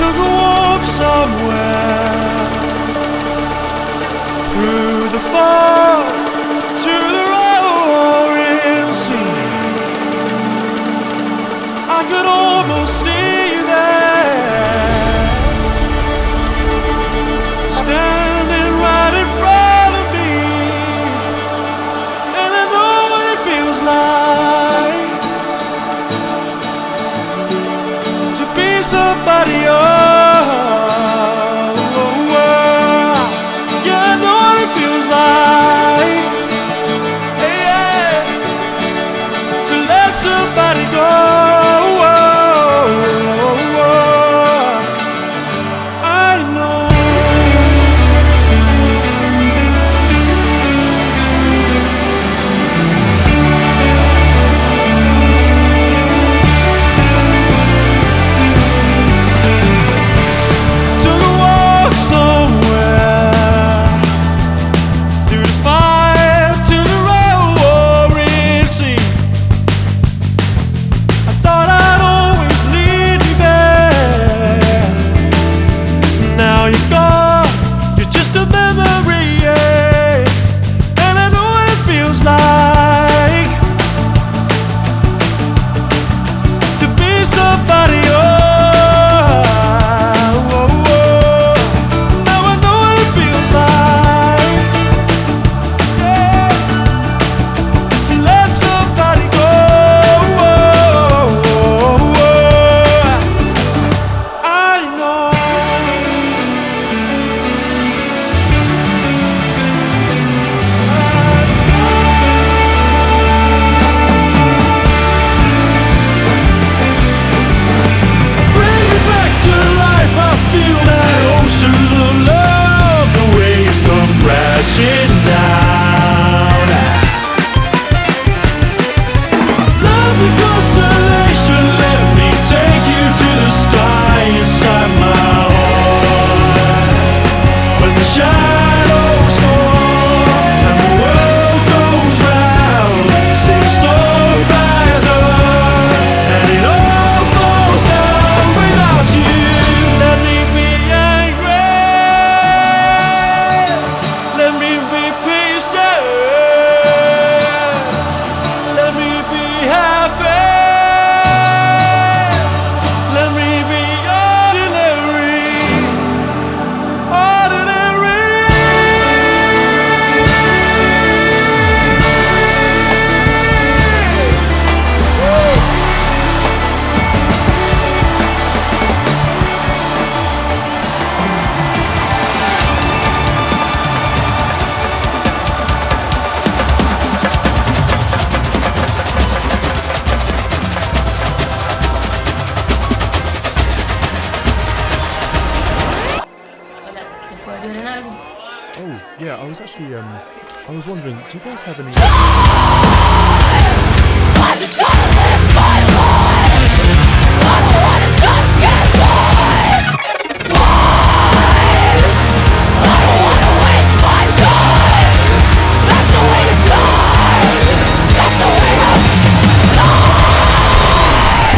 took a walk somewhere through the fog to the roaring sea. I could almost see you there, standing right in front of me. And I know what it feels like to be somebody else. Yeah, I know what it feels like, yeah, to let somebody go. I know. Took a walk somewhere through the fire to the roaring sea. I thought I'd always lead you there. Now you're gone, you're just a memory, yeah. And I know what it feels like to be somebody else. Now I know what it feels like, yeah, to let somebody go. I know. Bring me back to life, I feel that ocean of love, the waves come crashing down. Love's a constellation, let me take you to the sky inside my heart. When the shadows fall and the world goes round, sing storm rise up and it all falls down without you. Let me be angry, let me be patient, let me be happy, let me be ordinary, ordinary. Hola, ¿les puedo ayudar en algo? Oh, yeah, I was actually, I was wondering, do you guys have any... I just gotta